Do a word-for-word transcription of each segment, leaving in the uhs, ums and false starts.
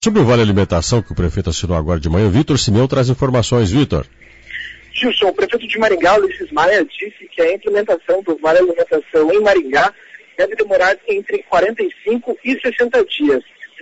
Sobre o Vale Alimentação, que o prefeito assinou agora de manhã, Vitor Simão traz informações. Vitor. Gilson, o prefeito de Maringá, Ulisses Maia, disse que a implementação do Vale Alimentação em Maringá deve demorar entre quarenta e cinco e sessenta dias.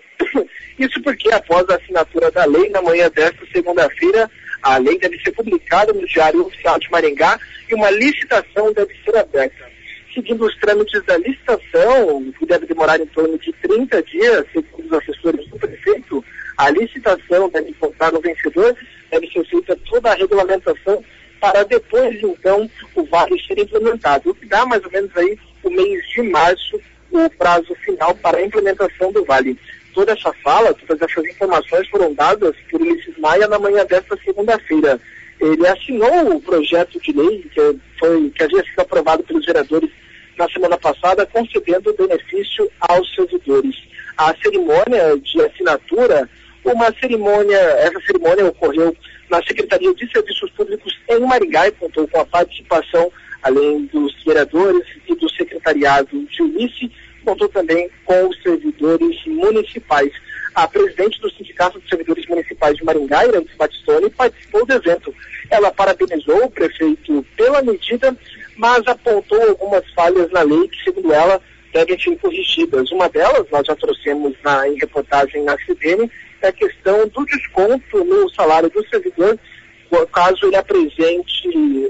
Isso porque, após a assinatura da lei, na manhã desta segunda-feira, a lei deve ser publicada no Diário Oficial de Maringá e uma licitação deve ser aberta. Seguindo os trâmites da licitação, que deve demorar em torno de trinta dias, segundo os assessores do prefeito, a licitação deve encontrar no vencedor, deve ser feita toda a regulamentação para depois, então, o vale ser implementado. O que dá mais ou menos aí o mês de março, o prazo final para a implementação do vale. Toda essa fala, todas essas informações foram dadas por Ulisses Maia na manhã desta segunda-feira. Ele assinou o projeto de lei que, foi, que havia sido aprovado pelos vereadores na semana passada, concedendo benefício aos servidores. A cerimônia de assinatura, uma cerimônia, essa cerimônia ocorreu na Secretaria de Serviços Públicos em Maringá e contou com a participação, além dos vereadores e do secretariado de Ulisses, contou também com os servidores municipais. A presidente do Sindicato de Servidores Municipais de Maringá, Irantes Batistoni, participou do evento. Ela parabenizou o prefeito pela medida, mas apontou algumas falhas na lei que, segundo ela, devem ser corrigidas. Uma delas, nós já trouxemos na, em reportagem na C B N, é a questão do desconto no salário do servidor, caso ele apresente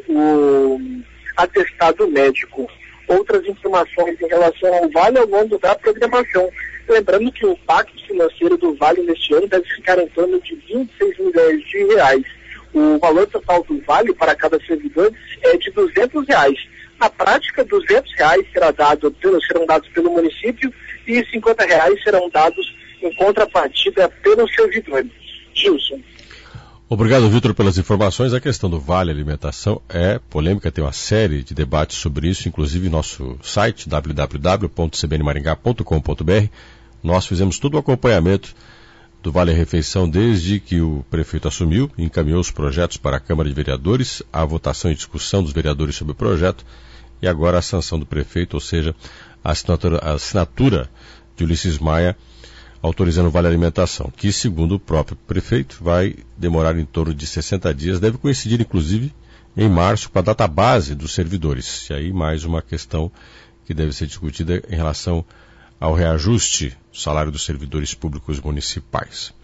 o atestado médico. Outras informações em relação ao Vale ao longo da programação. Lembrando que o impacto financeiro do Vale neste ano deve ficar em torno de vinte e seis milhões de reais. O valor total do Vale para cada servidor é de duzentos reais. Na prática, duzentos reais será dado pelo, serão dados pelo município e cinquenta reais serão dados em contrapartida pelo servidor. Gilson. Obrigado, Vitor, pelas informações. A questão do Vale Alimentação é polêmica, tem uma série de debates sobre isso, inclusive em nosso site, w w w ponto c b n maringá ponto com ponto b r. Nós fizemos todo o acompanhamento do Vale Refeição desde que o prefeito assumiu, encaminhou os projetos para a Câmara de Vereadores, a votação e discussão dos vereadores sobre o projeto e agora a sanção do prefeito, ou seja, a assinatura, a assinatura de Ulisses Maia autorizando o Vale Alimentação, que, segundo o próprio prefeito, vai demorar em torno de sessenta dias, deve coincidir, inclusive, em março, com a data base dos servidores. E aí mais uma questão que deve ser discutida em relação ao reajuste do salário dos servidores públicos municipais.